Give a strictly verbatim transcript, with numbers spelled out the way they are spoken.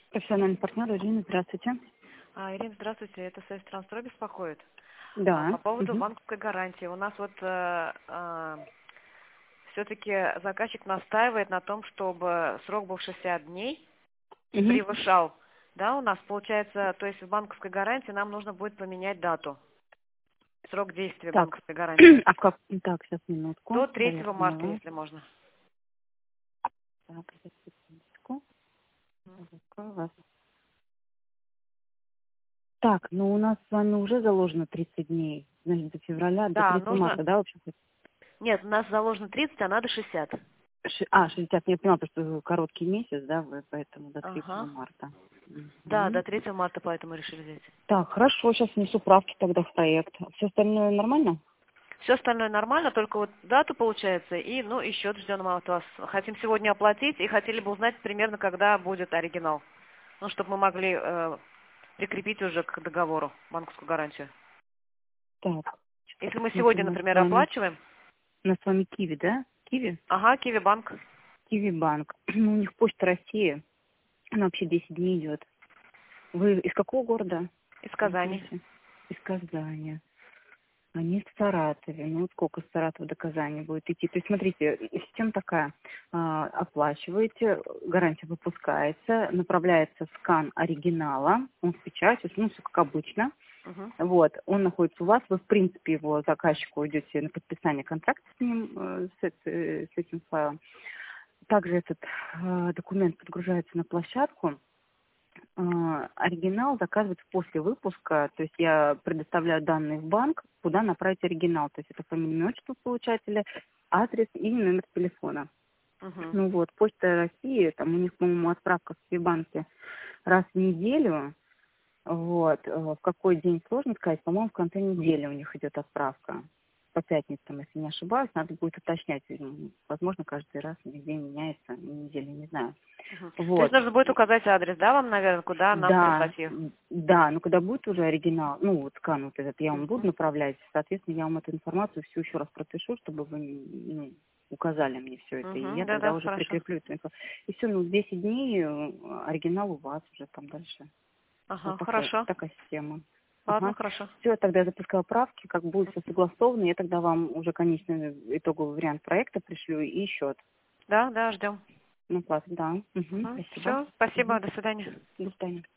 Профессиональный партнер Ирина, здравствуйте. А, Ирина, здравствуйте. Это Союз Трансстрой беспокоит. А, Да. По поводу Мгм. банковской гарантии. У нас вот э, э, все-таки заказчик настаивает на том, чтобы срок был шестьдесят дней и Мгм. превышал. Да, у нас получается, то есть в банковской гарантии нам нужно будет поменять дату, срок действия Так, банковской гарантии. а как? Так, сейчас минутку. До Да, я третьего марта, поняла. если можно. Так, сейчас секундочку. Закрою вас. Так, ну у нас с вами уже заложено тридцать дней. Значит, до февраля, до Да, третьего нужно... марта, да, вообще? Нет, у нас заложено тридцать, а надо шестьдесят. Ши- А, шестьдесят, я поняла, потому что короткий месяц, да, вы, поэтому до третьего Ага. марта. Да, Мгм. до третьего марта поэтому решили взять. Так, хорошо, сейчас внесу правки тогда в проект. Все остальное нормально? Все остальное нормально, только вот дату получается, и, ну, и счет ждем от вас. Хотим сегодня оплатить и хотели бы узнать примерно, когда будет оригинал. Ну, чтобы мы могли э, прикрепить уже к договору банковскую гарантию. Так, Если мы смотрим, сегодня, у нас с например, вами, оплачиваем, у нас с вами Киви, да? Киви? ага, Киви банк Киви банк. У них Почта России. Она вообще десять дней идет. Вы из какого города? из Казани. Смотрите. Из Казани. Они в Саратове. Ну, вот сколько с Саратова до Казани будет идти? То есть, смотрите, система такая. А, оплачиваете, гарантия выпускается, направляется скан оригинала, он с печатью, ну, все как обычно. Угу. Вот, он находится у вас, вы, в принципе, его заказчику идете на подписание контракта с ним, э, с, э, с этим файлом. Также этот э, документ подгружается на площадку. Э, оригинал заказывается после выпуска, то есть я предоставляю данные в банк, куда направить оригинал. То есть это фамилия, имя, отчество получателя, адрес и номер телефона. Угу. Ну вот, Почта России, там у них, по-моему, отправка в Сбербанке раз в неделю. Вот, э, в какой день сложно сказать, по-моему, в конце недели у них идет отправка. По пятницам, если не ошибаюсь, надо будет уточнять. М, Возможно, каждый раз день меняется, неделю, не знаю. Угу. То есть Вот. нужно будет указать адрес, да, вам, наверное, куда нам Да, прислать ее? да, но когда будет уже оригинал, ну вот скан вот этот, я вам буду Угу. направлять, соответственно, я вам эту информацию всю еще раз пропишу, чтобы вы ну, указали мне все это, и Угу. я тогда Да-да, уже хорошо. прикреплю эту информацию. И все, ну, десять дней э, оригинал у вас уже там дальше. Вот Ага, такая, хорошо. такая система. Ладно, Ага. хорошо. Все, тогда я запускаю правки, как будет все согласовано, я тогда вам уже конечный итоговый вариант проекта пришлю и счет. Да, да, ждем. Ну, класс, да. Угу, Угу. спасибо. Все, спасибо, Угу. до свидания. До свидания.